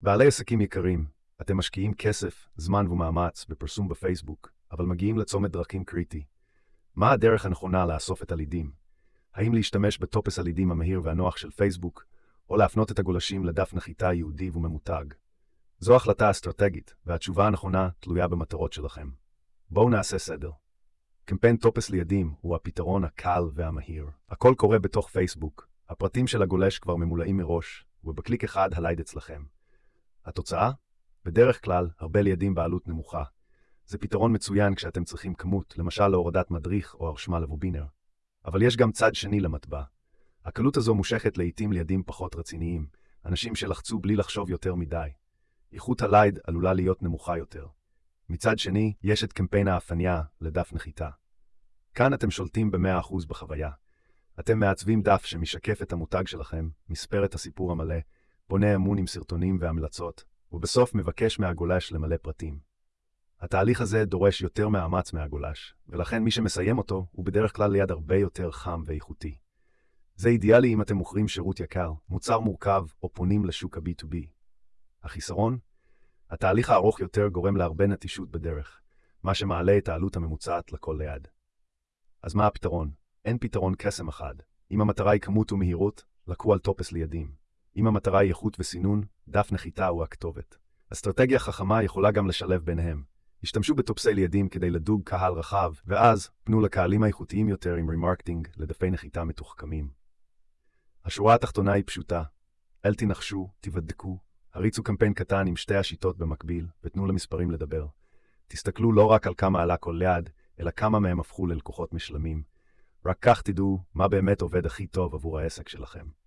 בעלי עסקים יקרים, אתם משקיעים כסף, זמן ומאמץ בפרסום בפייסבוק, אבל מגיעים לצומת דרכים קריטי. מה הדרך הנכונה לאסוף את הלידים? האם להשתמש בטופס הלידים המהיר והנוח של פייסבוק, או להפנות את הגולשים לדף נחיתה יהודי וממותג? זו החלטה אסטרטגית, והתשובה הנכונה תלויה במטרות שלכם. בואו נעשה סדר. קמפיין טופס לידים הוא הפתרון הקל והמהיר. הכל קורה בתוך פייסבוק. הפרטים של הגולש כבר ממולאים מראש, ובקליק אחד הלייד אצלכם. התוצאה? בדרך כלל, הרבה לידים בעלות נמוכה. זה פתרון מצוין כשאתם צריכים כמות, למשל להורדת מדריך או הרשמה לבובינר. אבל יש גם צד שני למטבע. הקלות הזו מושכת לעתים לידים פחות רציניים, אנשים שלחצו בלי לחשוב יותר מדי. איכות הלייד עלולה להיות נמוכה יותר. מצד שני, יש את קמפיין האפניה לדף נחיתה. כאן אתם שולטים ב100% בחוויה. אתם מעצבים דף שמשקף את המותג שלכם, מספר את הסיפור המלא, בונה אמון עם סרטונים והמלצות, ובסוף מבקש מהגולש למלא פרטים. התהליך הזה דורש יותר מאמץ מהגולש, ולכן מי שמסיים אותו הוא בדרך כלל ליד הרבה יותר חם ואיכותי. זה אידיאלי אם אתם מוכרים שירות יקר, מוצר מורכב או פונים לשוק ה-B2B. החיסרון? התהליך הארוך יותר גורם להרבה נטישות בדרך, מה שמעלה את העלות הממוצעת לכל ליד. אז מה הפתרון? אין פתרון קסם אחד. אם המטרה היא כמות ומהירות, לקחו על טופס לידים. אם המטרה היא איכות וסינון, דף נחיתה הוא הכתובת. אסטרטגיה חכמה יכולה גם לשלב ביניהם. השתמשו בטופסי לידים כדי לדוג קהל רחב, ואז פנו לקהלים האיכותיים יותר עם רימרקטינג לדפי נחיתה מתוחכמים. השורה התחתונה היא פשוטה. אל תנחשו, תבדקו, הריצו קמפיין קטן עם שתי השיטות במקביל, ותנו למספרים לדבר. תסתכלו לא רק על כמה עלה כל ליד, אלא כמה מהם הפכו ללקוחות משלמים. רק כך תדעו מה באמת עובד הכי טוב עבור העסק שלכם.